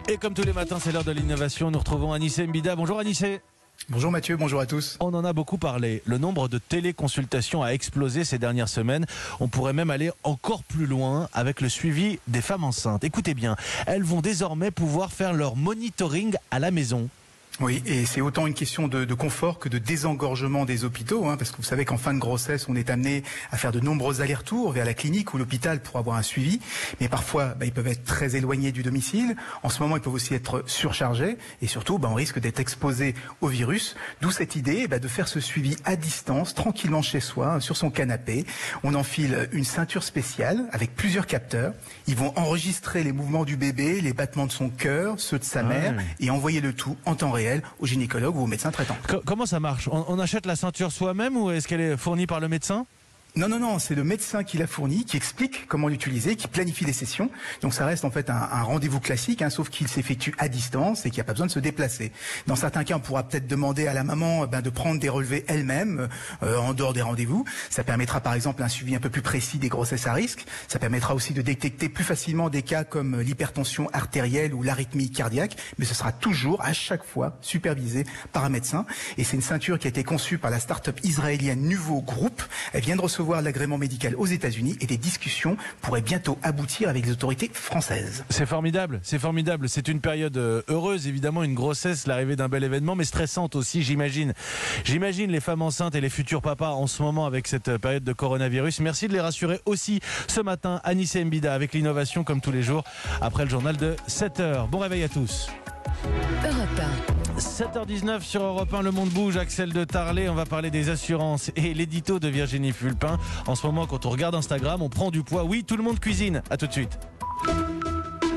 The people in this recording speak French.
Et comme tous les matins, c'est l'heure de l'innovation. Nous retrouvons Anissé Mbida. Bonjour Anissé. Bonjour Mathieu, bonjour à tous. On en a beaucoup parlé. Le nombre de téléconsultations a explosé ces dernières semaines. On pourrait même aller encore plus loin avec le suivi des femmes enceintes. Écoutez bien, elles vont désormais pouvoir faire leur monitoring à la maison. Oui, et c'est autant une question de confort que de désengorgement des hôpitaux, parce que vous savez qu'en fin de grossesse, on est amené à faire de nombreux allers-retours vers la clinique ou l'hôpital pour avoir un suivi. Mais parfois, ils peuvent être très éloignés du domicile. En ce moment, ils peuvent aussi être surchargés. Et surtout, on risque d'être exposé au virus. D'où cette idée de faire ce suivi à distance, tranquillement chez soi, sur son canapé. On enfile une ceinture spéciale avec plusieurs capteurs. Ils vont enregistrer les mouvements du bébé, les battements de son cœur, ceux de sa mère, et envoyer le tout en temps réel au gynécologue ou au médecin traitant. Comment ça marche ? On achète la ceinture soi-même ou est-ce qu'elle est fournie par le médecin ? Non, c'est le médecin qui l'a fourni, qui explique comment l'utiliser, qui planifie les sessions. Donc ça reste en fait un rendez-vous classique, sauf qu'il s'effectue à distance et qu'il n'y a pas besoin de se déplacer. Dans certains cas, on pourra peut-être demander à la maman de prendre des relevés elle-même en dehors des rendez-vous. Ça permettra par exemple un suivi un peu plus précis des grossesses à risque. Ça permettra aussi de détecter plus facilement des cas comme l'hypertension artérielle ou l'arythmie cardiaque, mais ce sera toujours à chaque fois supervisé par un médecin. Et c'est une ceinture qui a été conçue par la start-up israélienne Nuvo Group. Elle vient de recevoir l'agrément médical aux États-Unis et des discussions pourraient bientôt aboutir avec les autorités françaises. C'est formidable, c'est formidable. C'est une période heureuse, évidemment, une grossesse, l'arrivée d'un bel événement, mais stressante aussi, j'imagine. J'imagine les femmes enceintes et les futurs papas en ce moment avec cette période de coronavirus. Merci de les rassurer aussi ce matin, Anissé Mbida, avec l'innovation comme tous les jours, après le journal de 7h. Bon réveil à tous. Europe 7h19 sur Europe 1, le monde bouge, Axel de Tarlet, on va parler des assurances et l'édito de Virginie Fulpin. En ce moment, quand on regarde Instagram, on prend du poids. Oui, tout le monde cuisine. À tout de suite.